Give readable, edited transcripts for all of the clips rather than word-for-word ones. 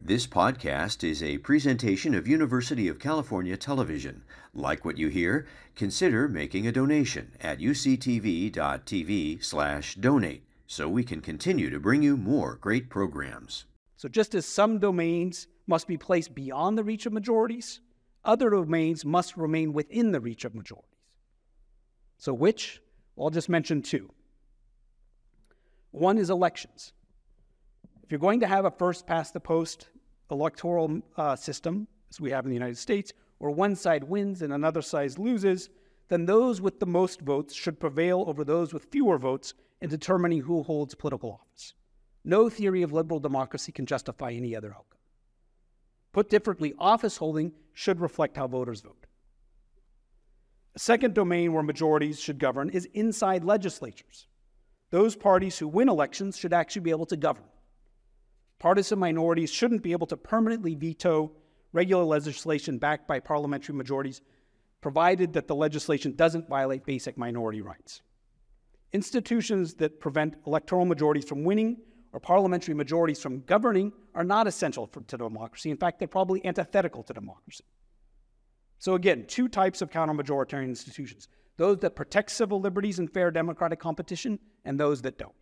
This podcast is a presentation of University of California Television. Like what you hear? Consider making a donation at uctv.tv/donate so we can continue to bring you more great programs. So just as some domains must be placed beyond the reach of majorities, other domains must remain within the reach of majorities. So which? Well, I'll just mention two. One is elections. If you're going to have a first-past-the-post electoral system, as we have in the United States, where one side wins and another side loses, then those with the most votes should prevail over those with fewer votes in determining who holds political office. No theory of liberal democracy can justify any other outcome. Put differently, office holding should reflect how voters vote. A second domain where majorities should govern is inside legislatures. Those parties who win elections should actually be able to govern. Partisan minorities shouldn't be able to permanently veto regular legislation backed by parliamentary majorities, provided that the legislation doesn't violate basic minority rights. Institutions that prevent electoral majorities from winning or parliamentary majorities from governing are not essential to democracy. In fact, they're probably antithetical to democracy. So again, two types of counter-majoritarian institutions: those that protect civil liberties and fair democratic competition, and those that don't.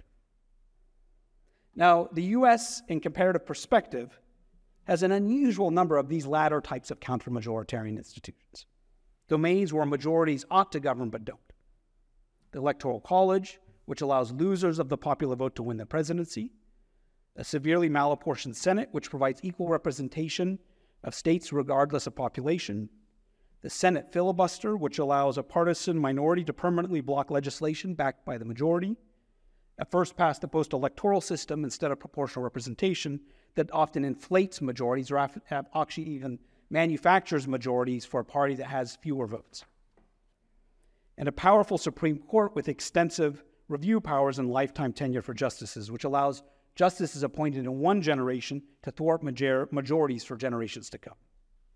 Now, the U.S., in comparative perspective, has an unusual number of these latter types of counter-majoritarian institutions, domains where majorities ought to govern but don't. The Electoral College, which allows losers of the popular vote to win the presidency; a severely malapportioned Senate, which provides equal representation of states regardless of population; the Senate filibuster, which allows a partisan minority to permanently block legislation backed by the majority; a first-past-the-post electoral system instead of proportional representation that often inflates majorities or actually even manufactures majorities for a party that has fewer votes; and a powerful Supreme Court with extensive review powers and lifetime tenure for justices, which allows justices appointed in one generation to thwart majorities for generations to come.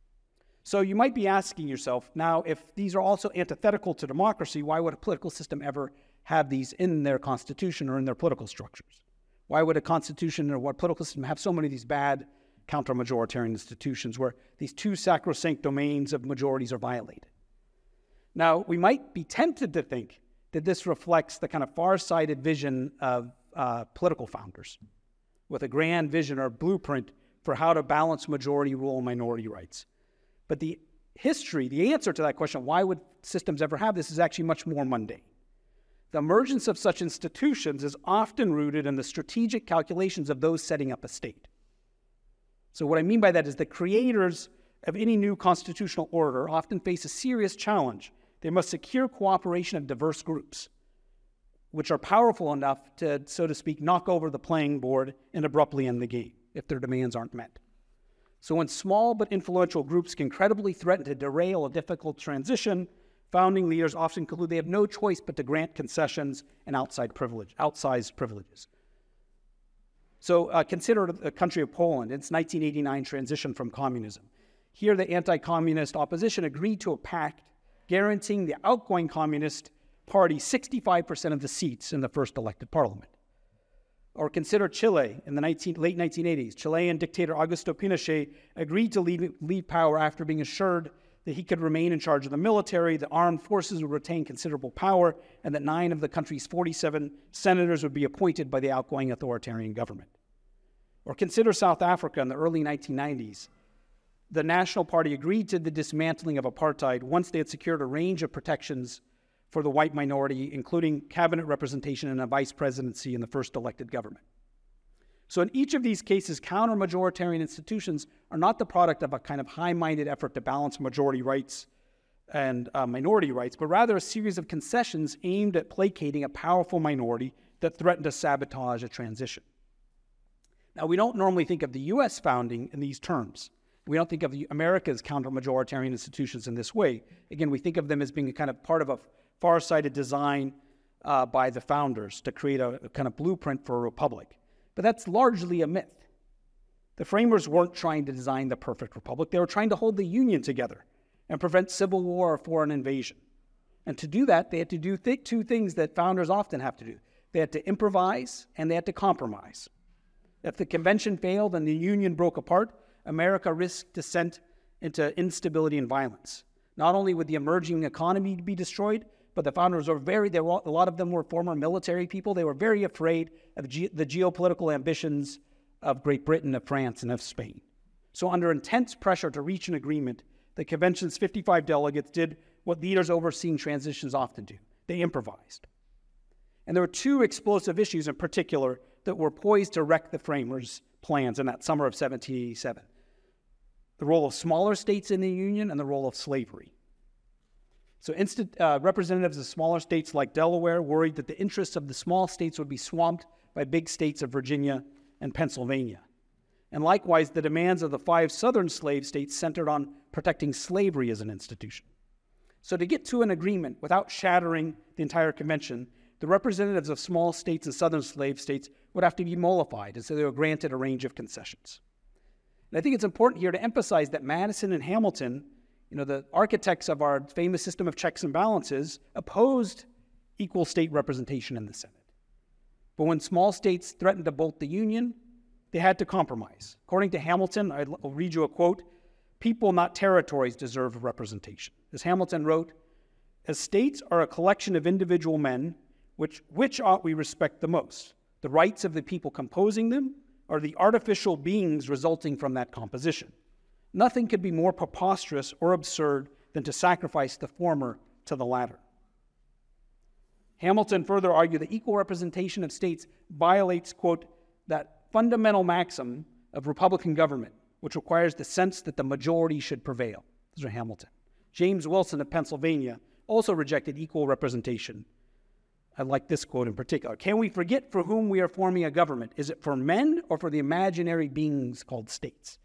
So you might be asking yourself, now, if these are also antithetical to democracy, why would a political system ever have these in their constitution or in their political structures? Why would a constitution or what political system have so many of these bad counter-majoritarian institutions where these two sacrosanct domains of majorities are violated? Now, we might be tempted to think that this reflects the kind of far-sighted vision of political founders with a grand vision or blueprint for how to balance majority rule and minority rights. But the answer to that question, why would systems ever have this, is actually much more mundane. The emergence of such institutions is often rooted in the strategic calculations of those setting up a state. So what I mean by that is the creators of any new constitutional order often face a serious challenge. They must secure cooperation of diverse groups, which are powerful enough to, so to speak, knock over the playing board and abruptly end the game if their demands aren't met. So when small but influential groups can credibly threaten to derail a difficult transition, founding leaders often conclude they have no choice but to grant concessions and outsized privileges. So consider the country of Poland, its 1989 transition from communism. Here, the anti-communist opposition agreed to a pact guaranteeing the outgoing Communist Party 65% of the seats in the first elected parliament. Or consider Chile in the late 1980s. Chilean dictator Augusto Pinochet agreed to leave power after being assured that he could remain in charge of the military, the armed forces would retain considerable power, and that 9 of the country's 47 senators would be appointed by the outgoing authoritarian government. Or consider South Africa in the early 1990s. The National Party agreed to the dismantling of apartheid once they had secured a range of protections for the white minority, including cabinet representation and a vice presidency in the first elected government. So in each of these cases, counter-majoritarian institutions are not the product of a kind of high-minded effort to balance majority rights and minority rights, but rather a series of concessions aimed at placating a powerful minority that threatened to sabotage a transition. Now, we don't normally think of the U.S. founding in these terms. We don't think of America's counter-majoritarian institutions in this way. Again, we think of them as being a kind of part of a far-sighted design by the founders to create a kind of blueprint for a republic. But that's largely a myth. The framers weren't trying to design the perfect republic. They were trying to hold the Union together and prevent civil war or foreign invasion. And to do that, they had to do two things that founders often have to do. They had to improvise and they had to compromise. If the convention failed and the Union broke apart, America risked descent into instability and violence. Not only would the emerging economy be destroyed, but the founders were a lot of them were former military people. They were very afraid of the geopolitical ambitions of Great Britain, of France, and of Spain. So under intense pressure to reach an agreement, the convention's 55 delegates did what leaders overseeing transitions often do. They improvised. And there were two explosive issues in particular that were poised to wreck the framers' plans in that summer of 1787. The role of smaller states in the Union and the role of slavery. So representatives of smaller states like Delaware worried that the interests of the small states would be swamped by big states of Virginia and Pennsylvania. And likewise, the demands of the 5 southern slave states centered on protecting slavery as an institution. So to get to an agreement without shattering the entire convention, the representatives of small states and southern slave states would have to be mollified, and so they were granted a range of concessions. And I think it's important here to emphasize that Madison and Hamilton, the architects of our famous system of checks and balances, opposed equal state representation in the Senate. But when small states threatened to bolt the Union, they had to compromise. According to Hamilton, I'll read you a quote, "People, not territories, deserve representation." As Hamilton wrote, "As states are a collection of individual men, which ought we respect the most? The rights of the people composing them, or the artificial beings resulting from that composition? Nothing could be more preposterous or absurd than to sacrifice the former to the latter." Hamilton further argued that equal representation of states violates, quote, "that fundamental maxim of Republican government, which requires the sense that the majority should prevail." Those are Hamilton. James Wilson of Pennsylvania also rejected equal representation. I like this quote in particular. "Can we forget for whom we are forming a government? Is it for men or for the imaginary beings called states?"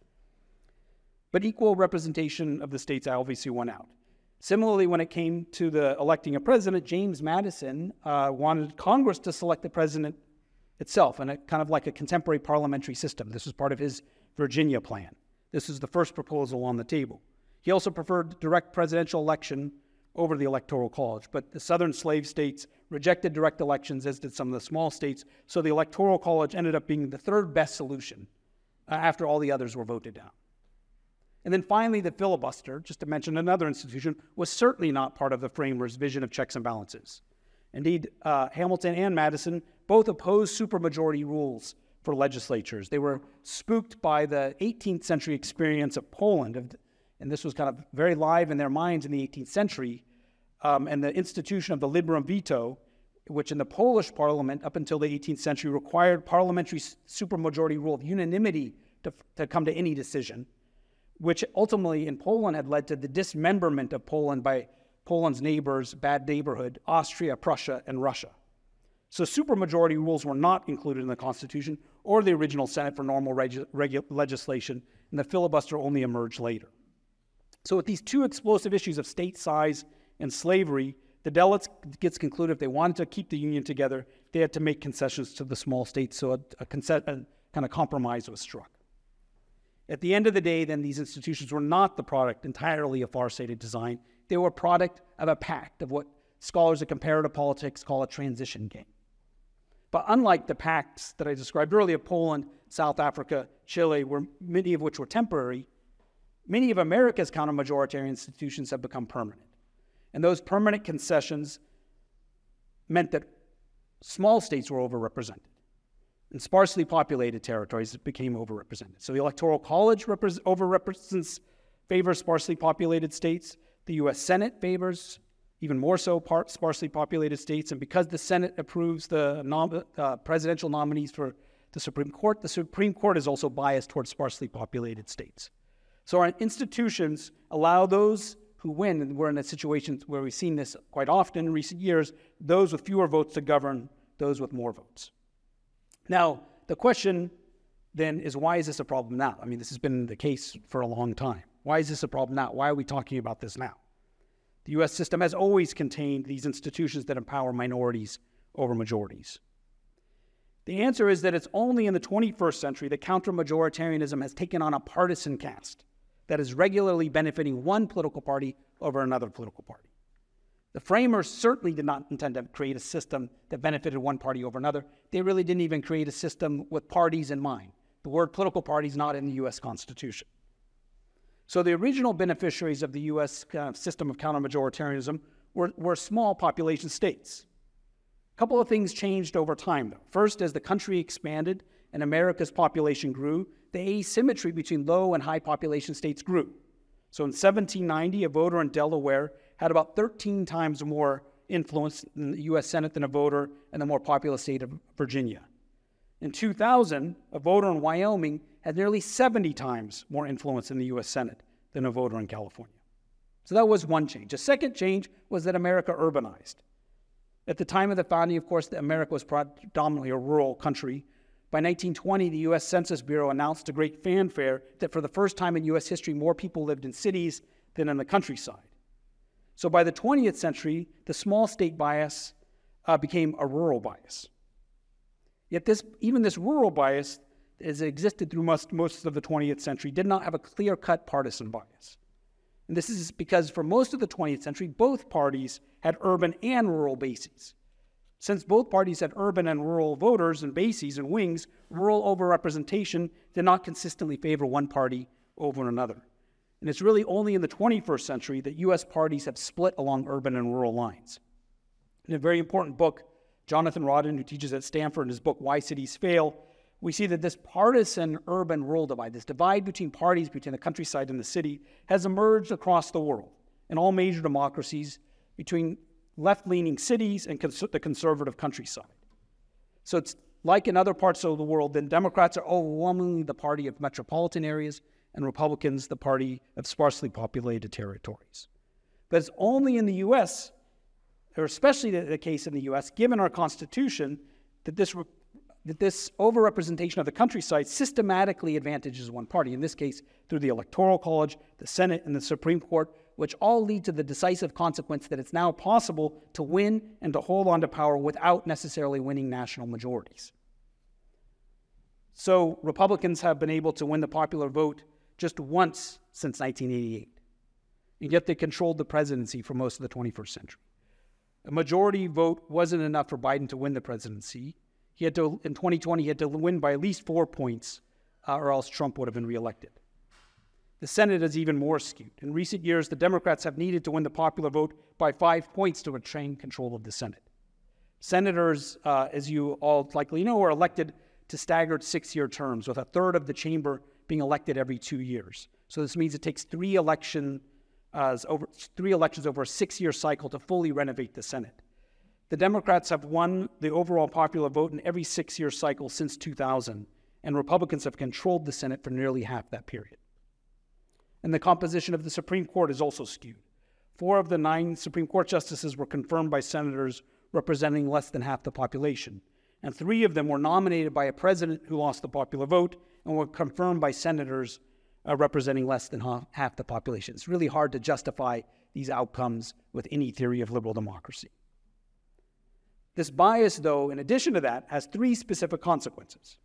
But equal representation of the states obviously won out. Similarly, when it came to the electing a president, James Madison wanted Congress to select the president itself, and kind of like a contemporary parliamentary system. This was part of his Virginia plan. This is the first proposal on the table. He also preferred direct presidential election over the Electoral College, but the southern slave states rejected direct elections, as did some of the small states, so the Electoral College ended up being the third best solution after all the others were voted down. And then finally, the filibuster, just to mention another institution, was certainly not part of the framers' vision of checks and balances. Indeed, Hamilton and Madison both opposed supermajority rules for legislatures. They were spooked by the 18th century experience of Poland, and this was kind of very live in their minds in the 18th century, and the institution of the liberum veto, which in the Polish parliament up until the 18th century required parliamentary supermajority rule of unanimity to come to any decision, which ultimately in Poland had led to the dismemberment of Poland by Poland's neighbors, bad neighborhood, Austria, Prussia, and Russia. So supermajority rules were not included in the Constitution or the original Senate for normal legislation, and the filibuster only emerged later. So with these two explosive issues of state size and slavery, the delegates concluded if they wanted to keep the Union together, they had to make concessions to the small states, so a kind of compromise was struck. At the end of the day, then, these institutions were not the product entirely of far-sighted design. They were a product of a pact, of what scholars of comparative politics call a transition game. But unlike the pacts that I described earlier, Poland, South Africa, Chile, many of which were temporary, many of America's counter-majoritarian institutions have become permanent. And those permanent concessions meant that small states were overrepresented. In sparsely populated territories, it became overrepresented. So the Electoral College favors sparsely populated states. The U.S. Senate favors, even more so, sparsely populated states. And because the Senate approves the presidential nominees for the Supreme Court is also biased towards sparsely populated states. So our institutions allow those who win, and we're in a situation where we've seen this quite often in recent years, those with fewer votes to govern those with more votes. Now, the question then is, why is this a problem now? I mean, this has been the case for a long time. Why is this a problem now? Why are we talking about this now? The U.S. system has always contained these institutions that empower minorities over majorities. The answer is that it's only in the 21st century that counter-majoritarianism has taken on a partisan cast that is regularly benefiting one political party over another political party. The framers certainly did not intend to create a system that benefited one party over another. They really didn't even create a system with parties in mind. The word political party is not in the U.S. Constitution. So the original beneficiaries of the U.S. system of counter-majoritarianism were small population states. A couple of things changed over time, though. First, as the country expanded and America's population grew, the asymmetry between low and high population states grew. So in 1790, a voter in Delaware had about 13 times more influence in the U.S. Senate than a voter in the more populous state of Virginia. In 2000, a voter in Wyoming had nearly 70 times more influence in the U.S. Senate than a voter in California. So that was one change. A second change was that America urbanized. At the time of the founding, of course, America was predominantly a rural country. By 1920, the U.S. Census Bureau announced to great fanfare that for the first time in U.S. history, more people lived in cities than in the countryside. So by the 20th century, the small state bias became a rural bias. Yet even this rural bias, as it existed through most of the 20th century, did not have a clear-cut partisan bias. And this is because for most of the 20th century, both parties had urban and rural bases. Since both parties had urban and rural voters and bases and wings, rural overrepresentation did not consistently favor one party over another. And it's really only in the 21st century that U.S. parties have split along urban and rural lines. In a very important book, Jonathan Rodden, who teaches at Stanford, in his book, Why Cities Fail, we see that this partisan urban-rural divide, this divide between parties between the countryside and the city, has emerged across the world in all major democracies between left-leaning cities and the conservative countryside. So it's like in other parts of the world, then Democrats are overwhelmingly the party of metropolitan areas and Republicans the party of sparsely populated territories. But it's only in the U.S., or especially the case in the U.S., given our Constitution, that this overrepresentation of the countryside systematically advantages one party, in this case through the Electoral College, the Senate, and the Supreme Court, which all lead to the decisive consequence that it's now possible to win and to hold on to power without necessarily winning national majorities. So Republicans have been able to win the popular vote just once since 1988, and yet they controlled the presidency for most of the 21st century. A majority vote wasn't enough for Biden to win the presidency. In 2020, he had to win by at least 4 points, or else Trump would have been reelected. The Senate is even more skewed. In recent years, the Democrats have needed to win the popular vote by 5 points to retain control of the Senate. Senators, as you all likely know, are elected to staggered 6-year terms, with a third of the chamber being elected every 2 years. So this means it takes three elections over a 6-year cycle to fully renovate the Senate. The Democrats have won the overall popular vote in every 6-year cycle since 2000, and Republicans have controlled the Senate for nearly half that period. And the composition of the Supreme Court is also skewed. 4 of the 9 Supreme Court justices were confirmed by senators representing less than half the population, and 3 of them were nominated by a president who lost the popular vote and were confirmed by senators representing less than half the population. It's really hard to justify these outcomes with any theory of liberal democracy. This bias, though, in addition to that, has 3 specific consequences.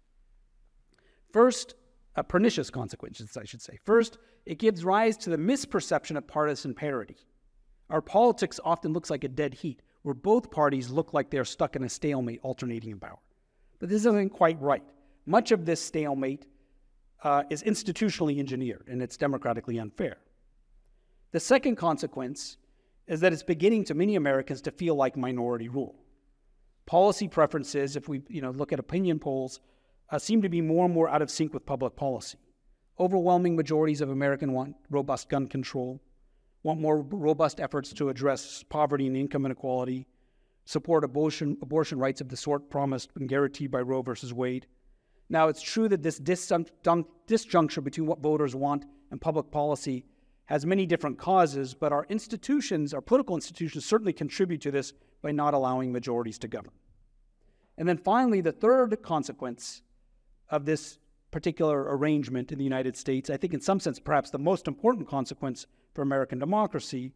First, pernicious consequences, I should say. First, it gives rise to the misperception of partisan parity. Our politics often looks like a dead heat, where both parties look like they're stuck in a stalemate alternating in power. But this isn't quite right. Much of this stalemate is institutionally engineered, and it's democratically unfair. The second consequence is that it's beginning to many Americans to feel like minority rule. Policy preferences, if we look at opinion polls, seem to be more and more out of sync with public policy. Overwhelming majorities of Americans want robust gun control, want more robust efforts to address poverty and income inequality, support abortion rights of the sort promised and guaranteed by Roe versus Wade. Now, it's true that this disjuncture between what voters want and public policy has many different causes, but our political institutions certainly contribute to this by not allowing majorities to govern. And then finally, the third consequence of this particular arrangement in the United States, I think in some sense perhaps the most important consequence for American democracy,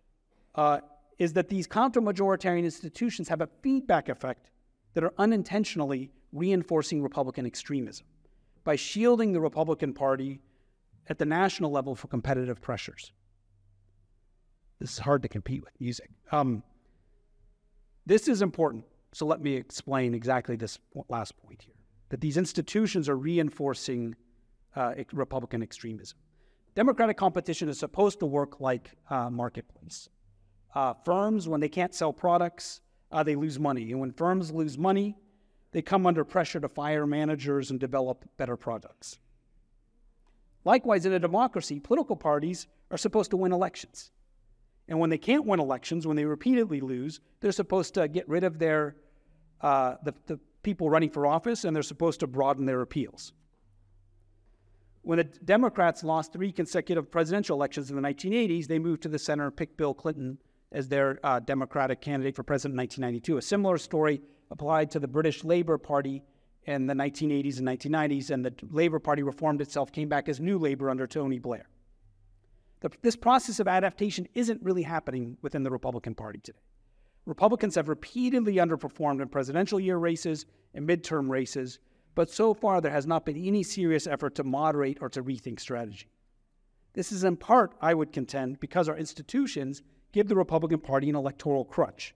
is that these counter-majoritarian institutions have a feedback effect that are unintentionally reinforcing Republican extremism by shielding the Republican Party at the national level for competitive pressures. This is hard to compete with music. This is important. So let me explain exactly this last point here, that these institutions are reinforcing Republican extremism. Democratic competition is supposed to work like a marketplace. Firms, when they can't sell products, they lose money. And when firms lose money, they come under pressure to fire managers and develop better products. Likewise, in a democracy, political parties are supposed to win elections. And when they can't win elections, when they repeatedly lose, they're supposed to get rid of their the people running for office, and they're supposed to broaden their appeals. When the Democrats lost 3 consecutive presidential elections in the 1980s, they moved to the center and picked Bill Clinton as their Democratic candidate for president in 1992. A similar story applied to the British Labour Party in the 1980s and 1990s, and the Labour Party reformed itself, came back as New Labour under Tony Blair. This process of adaptation isn't really happening within the Republican Party today. Republicans have repeatedly underperformed in presidential year races and midterm races, but so far there has not been any serious effort to moderate or to rethink strategy. This is in part, I would contend, because our institutions give the Republican Party an electoral crutch.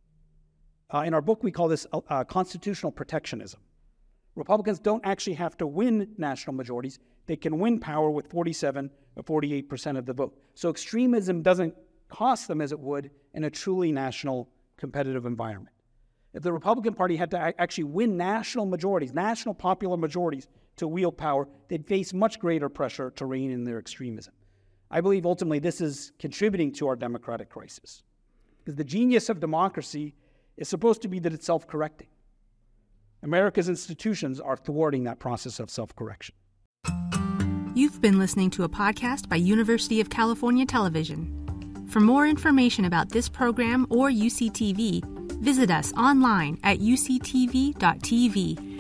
In our book, we call this constitutional protectionism. Republicans don't actually have to win national majorities. They can win power with 47 or 48% of the vote. So extremism doesn't cost them as it would in a truly national competitive environment. If the Republican Party had to actually win national majorities, national popular majorities to wield power, they'd face much greater pressure to rein in their extremism. I believe ultimately this is contributing to our democratic crisis, because the genius of democracy is supposed to be that it's self-correcting. America's institutions are thwarting that process of self-correction. You've been listening to a podcast by University of California Television. For more information about this program or UCTV, visit us online at uctv.tv